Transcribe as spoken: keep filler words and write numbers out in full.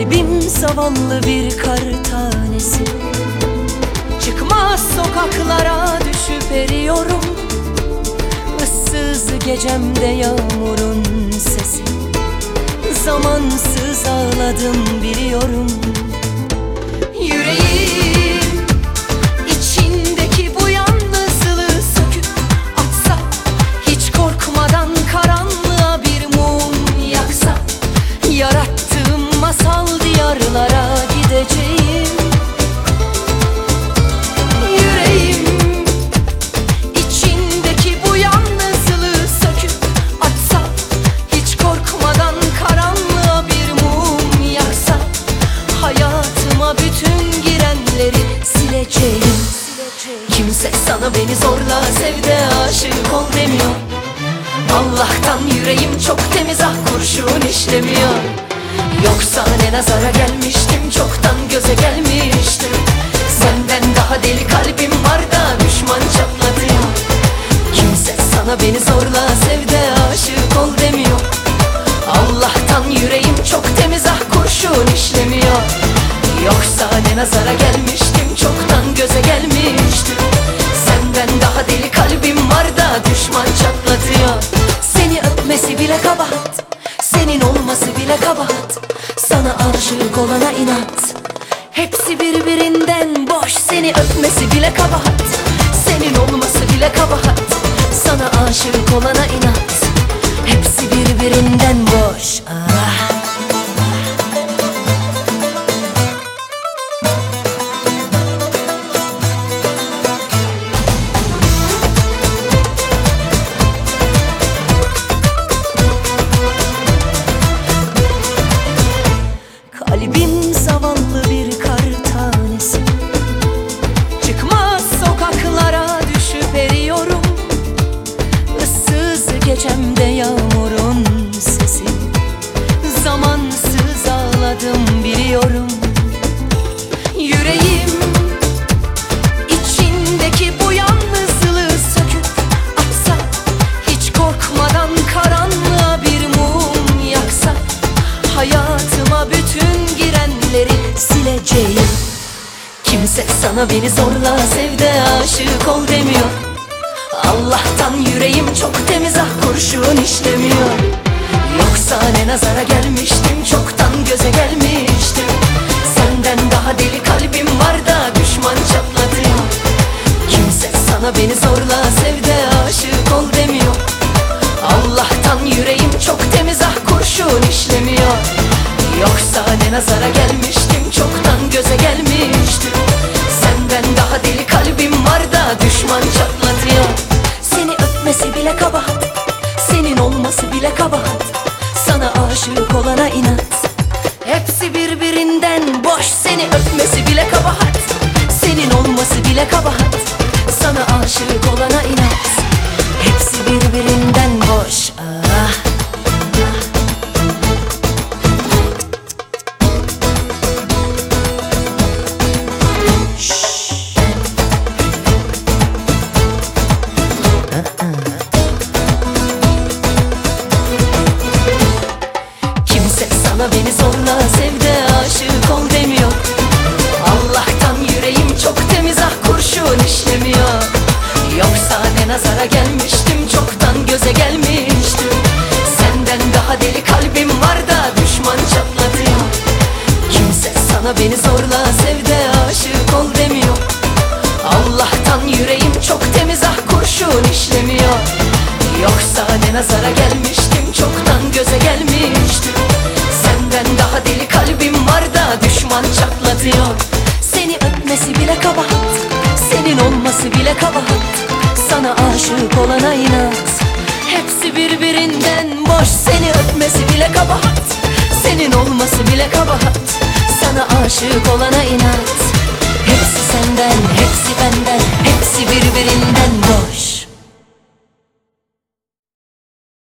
Kalbim zavallı bir kar tanesi, çıkmaz sokaklara düşüp eriyorum. Issız gecemde yağmurun sesi, zamansız ağladım biliyorum. Yüreğim içindeki bu yalnızlığı söküp atsa, hiç korkmadan karanlığa bir mum yaksa, yarattığım masal diyarlara gideceğim. Yüreğim içindeki bu yalnızlığı söküp atsa, hiç korkmadan karanlığa bir mum yaksa, hayatıma bütün girenleri sileceğim. Kimse sana beni zorla sev de aşık ol demiyor. Allah'tan yüreğim çok temiz, ah kurşun işlemiyor. Yoksa ne nazara gelmiştim, çoktan göze gelmiştim. Senden daha deli kalbim var da düşman çatlatıyor. Kimse sana beni zorla sev de aşık ol demiyor. Allah'tan yüreğim çok temiz, ah kurşun işlemiyor. Yoksa ne nazara gelmiştim, çoktan göze gelmiştim. Senden daha deli kalbim var da düşman çatlatıyor. Seni öpmesi bile kabahat, senin olması bile kabahat. Sana aşık olana inat, hepsi birbirinden boş. Seni öpmesi bile kabahat, senin olması bile kabahat. Sana aşık olana inat, hepsi birbirinden boş. Ah. Kalbim zavallı bir kar tanesi, çıkmaz sokaklara düşüp eriyorum. Issız gecemde yağmurun sesi, zamansız ağladım biliyorum. Yüreğim içindeki bu yalnızlığı söküp atsa, hiç korkmadan karanlığa bir mum yaksa, hayatıma bütün girenleri sileceğim. Kimse sana beni zorla sev de aşık ol demiyor. Allah'tan yüreğim çok temiz, ah kurşun işlemiyor. Yoksa ne nazara gelmiştim, çoktan göze gelmiştim. Senden daha deli kalbim var da düşman çatlatıyor. Kimse sana beni zorla sev de aşık ol demiyor. Allah'tan yüreğim çok temiz, ah kurşun işlemiyor. Yoksa ne nazara gelmiştim, çoktan göze gelmiştim. Senden daha deli kalbim var da düşman çatlatıyor. Seni öpmesi bile kabahat, senin olması bile kabahat. Sana aşık olana inat, hepsi birbirinden boş. Seni öpmesi bile kabahat, senin olması bile kabahat. Sana aşık olana inat, hepsi birbirinden boş. Ah. Kimse sana beni zorla sev de aşık ol demiyor. Allah'tan yüreğim çok temiz, ah kurşun işlemiyor. Yoksa ne nazara gelmiştim, çoktan göze gelmiştim. Senden daha deli kalbim var da düşman çatlatıyor. Kimse sana beni zorla sev de aşık ol demiyor. Allah'tan yüreğim çok temiz, ah kurşun işlemiyor. Yoksa ne nazara gelmiştim, çoktan göze gelmiştim. Senden daha deli kalbim var da düşman çatlatıyor. Seni öpmesi bile kabahat, senin olması bile kabahat. Sana aşık olana inat, hepsi birbirinden boş. Seni öpmesi bile kabahat, senin olması bile kabahat. Sana aşık olana inat, hepsi senden